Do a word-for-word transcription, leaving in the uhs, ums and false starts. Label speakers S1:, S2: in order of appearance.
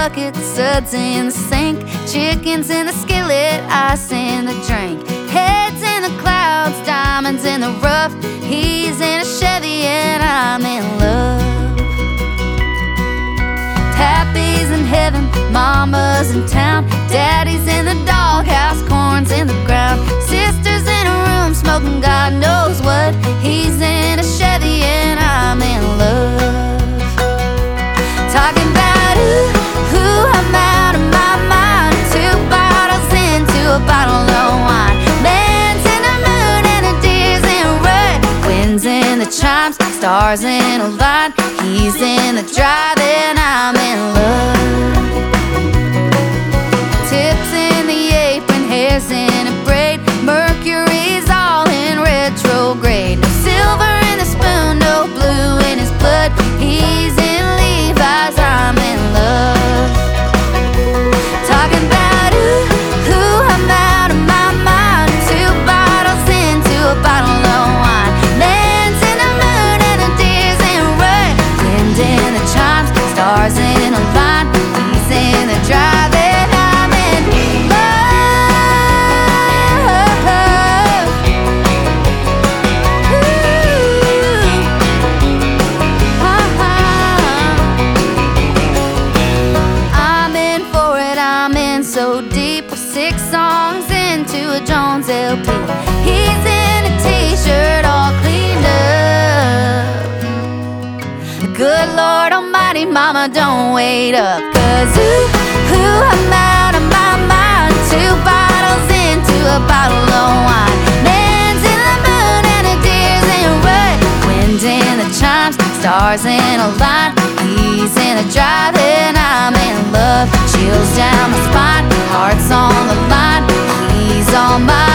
S1: bucket, suds in the sink, chickens in the skillet, ice in the drink. Heads in the clouds, diamonds in the rough. He's in a Chevy and I'm in love. Pappy's in heaven, mama's in town, daddy's in the doghouse, corn's in the ground. Sister's in a room smoking God knows what. He's in a Chevy and I'm in love. Talking about ooh, ooh, I'm out of my mind. Two bottles into a bottle of wine. Man's in the moon and the deer's in red. Winds in the chimes, stars in a line. He's in the drive and I'm in love. Tips in the apron, hair's in a braid. Mercury's all in retrograde. No silver in the spoon, no blue in his blood. He's in Levi's, I'm in love. Talking about ooh, ooh, I'm out of my mind. Two bottles into a bottle of wine. Man's in the moon and the deer's in red. Wind in the chimes, stars in a line. He's in the drive and I'm in love. Ooh, uh-huh. I'm in for it, I'm in so deep. We're six songs into a Jones L P. He's in a t-shirt all cleaned up. Good Lord Almighty, mama, don't wait up. Cause ooh, ooh, I'm out of my mind. Two bottles into a bottle of wine. Man's in the moon and the deer's in red. Wind in the chimes, stars in a line. He's in a drive and I'm in love. Chills down my spine, heart's on the line. He's on my